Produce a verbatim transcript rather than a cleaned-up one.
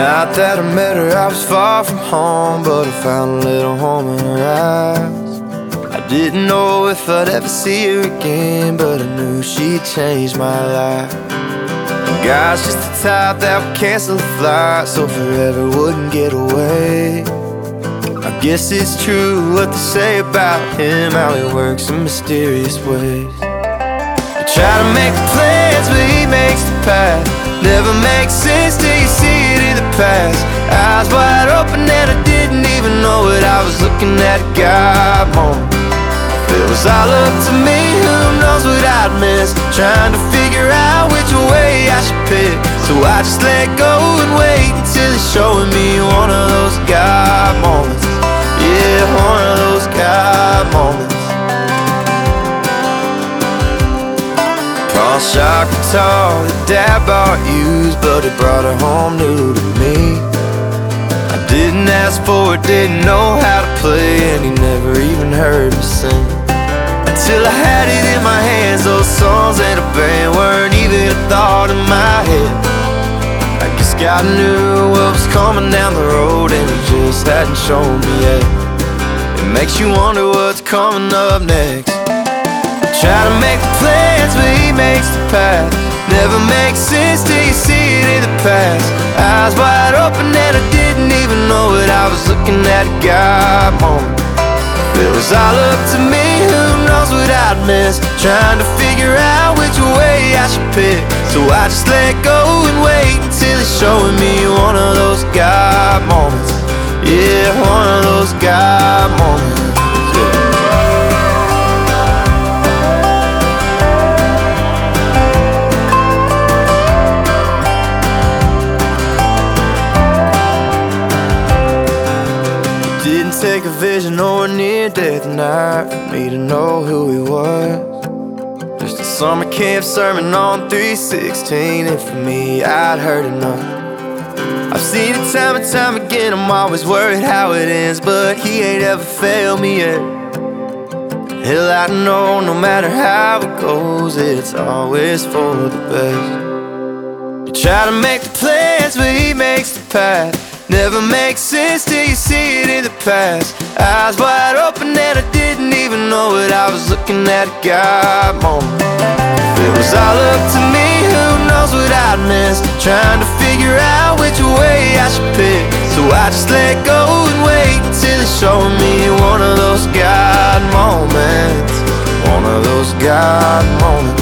night that I met her, I was far from home, but I found a little home in her eyes. I didn't know if I'd ever see her again, but I knew she'd changed my life. The guy's just the type that would cancel the flight, so forever wouldn't get away. I guess it's true what they say about him, how he works in mysterious ways. You try to make plans, but he makes the path. Never makes sense till you see it in the past. Eyes wide open and I didn't even know it. I was looking at a God moment. If it was all up to me, who knows what I'd miss? Trying to figure out which way I should pick. So I just let go and wait until it's showing me one of those God moments. Yeah, one of those God moments. Pawn shop guitar that Dad bought used, but he brought it home new to me. I didn't ask for it, didn't know how to play, and he never even heard me sing. Until I had it in my hands, those songs and a band weren't even a thought in my head. I guess God knew what was coming down the road, and he just hadn't shown me yet. It makes you wonder what's coming up next. Try to make the plans, but he makes the path. Never makes sense till you see it in the past. Eyes wide open and I didn't even know it. I was looking at a God moment. If it was all up to me, who knows what I'd miss? Trying to figure out which way I should pick. So I just let go and wait until it's showing me one of those God moments. Yeah, one of those God moments. Didn't take a vision or a near-death night for me to know who he was. Just a summer camp sermon on three sixteen, and for me, I'd heard enough. I've seen it time and time again, I'm always worried how it ends, but he ain't ever failed me yet. Hell, I know no matter how it goes, it's always for the best. You try to make the plans, but he makes the path. Never makes sense till you see it in the past. Eyes wide open and I didn't even know it. I was looking at a God moment. If it was all up to me, who knows what I'd miss? Trying to figure out which way I should pick. So I just let go and wait until it's showing me one of those God moments. One of those God moments.